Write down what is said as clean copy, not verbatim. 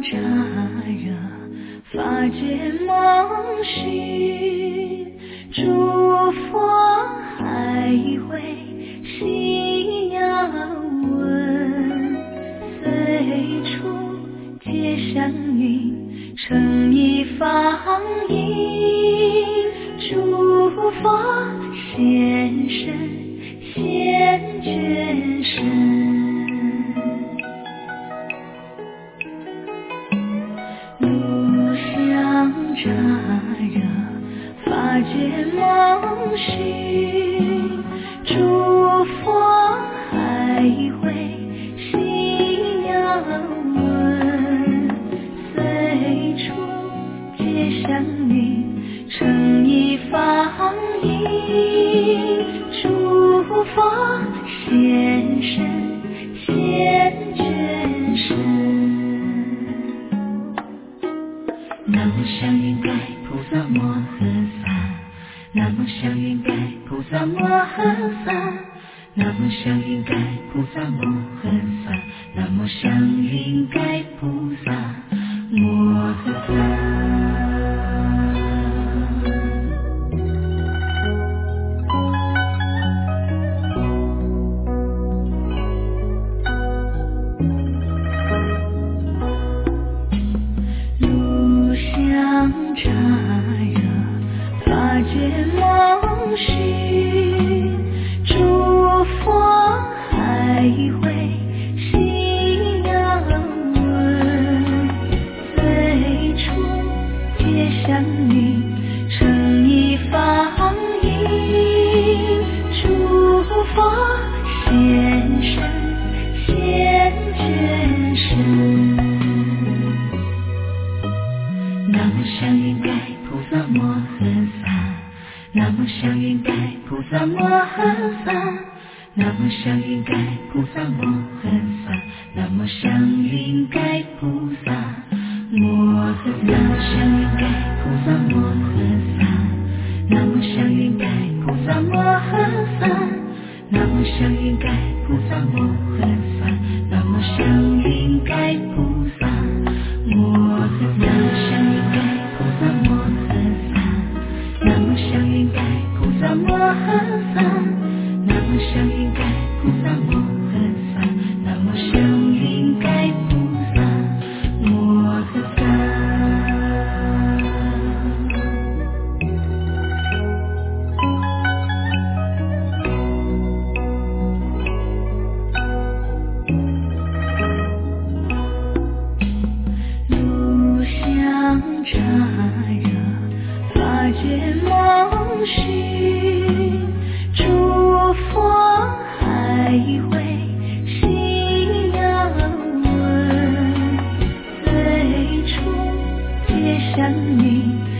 乍热，法界梦许，诸佛还会信仰闻，随处皆祥云，诚意放映，诸佛现身现觉身。乍热，法界梦许，诸佛还会信仰闻，随处皆祥云，诚意放映，诸佛现身现觉身。南无祥云盖菩萨摩诃萨，南无祥云盖菩萨摩诃萨，南无祥云盖菩萨摩诃萨，南无祥云盖菩萨摩诃萨。乍热，法界梦许，诸佛还会信仰闻，随处皆祥云，诚意放映，诸佛现身现觉身。南无祥云盖菩萨摩诃萨，南无祥云盖菩萨摩诃萨，南无祥云盖菩萨摩诃萨，南无祥云盖菩萨摩诃萨，南无祥云盖菩萨摩诃萨，南无祥云盖菩萨摩诃萨，南无祥云盖菩萨摩诃萨，南无祥云盖菩萨摩诃萨。南无祥云盖菩萨摩诃萨，南无祥云盖菩萨摩诃萨，南无祥云盖菩萨摩诃萨。炉香乍热，法界梦许，诸佛还会信仰闻，随处皆祥云，